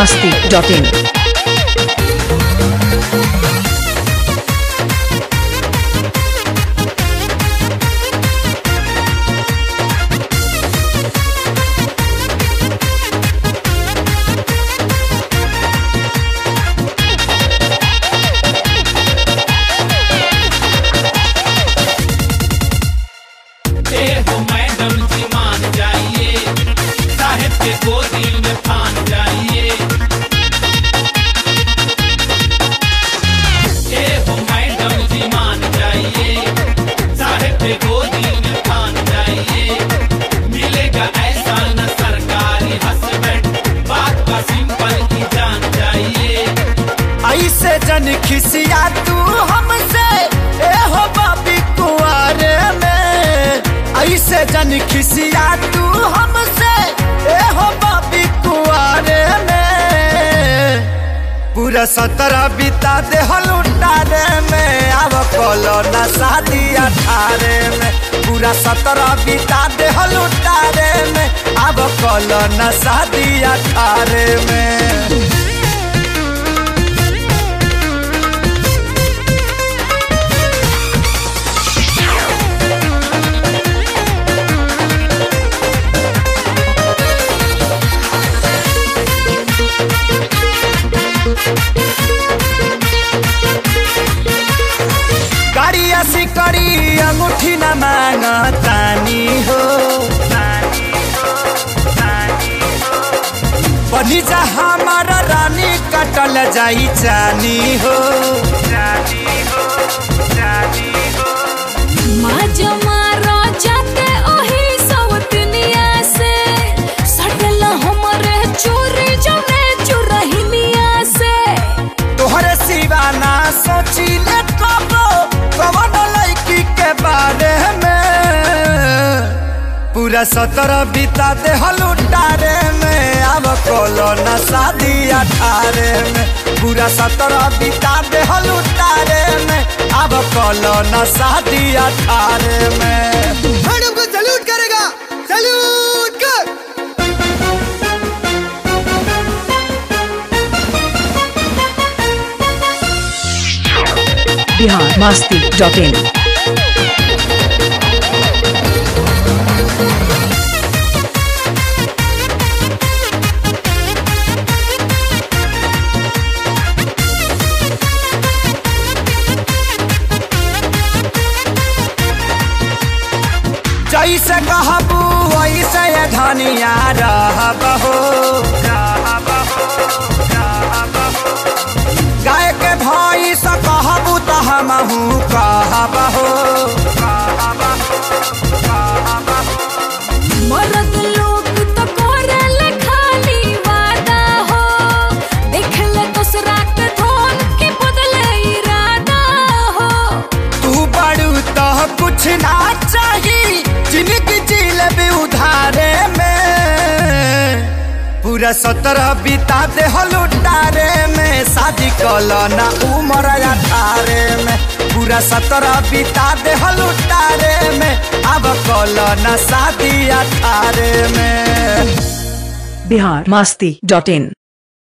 biharmasti.in। ऐसे जन खिसिया तू हमसे ए हो बाबी कुआरे में, ऐसे जन खिसिया तू हमसे ए हो बाबी कुआरे में। पूरा 17 बिता दे हलुटारे में, अब कोलो न शादी 18 में। पूरा 17 बिता दे हलुटारे में, अब कोलो न शादी 18 में। गाड़िया सिकड़ी अंगूठी न मांगतानी हो, बनी जा हमारा रानी कटल जाई जानी हो। तोहरे सिवाना सोची ले कवन लड़की के बारे में। पूरा 17 बिता दे हलुटारे में, अब कोलो न शादी 18 में। पूरा 17 बिता दे हलुटारे में, अब कोलो न शादी 18 में। मैडम को सैल्यूट करेगा, सैल्यूट कर। biharmasti.in। जैसे कहबू वैसे धनिया रहबहो, गाय के भैंस कहबू त हमहू कहबहो। मरद लोग तो करेले खाली वादा हो, देखले दूसरा के धोन के बदले इरादा हो। तू बड़ू तो कुछ ना चाहिए, जिंदगी जी ले उधारे में। पूरा 17 बिता दे हलुटारे में, शादी कलो ना उम्र 18 में। पूरा 17 बिता दे हलुटारे में, अब कलो ना शादी 18 में। biharmasti.in।